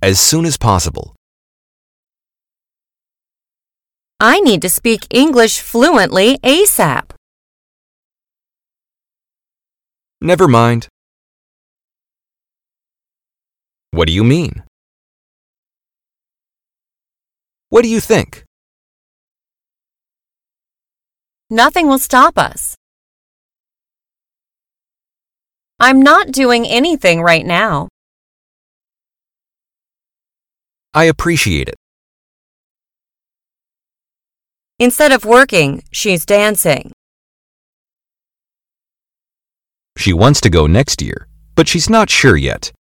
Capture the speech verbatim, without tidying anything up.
as soon as possible. I need to speak English fluently ASAP. Never mind. What do you mean? What do you think? Nothing will stop us. I'm not doing anything right now. I appreciate it. Instead of working, she's dancing. She wants to go next year, but she's not sure yet.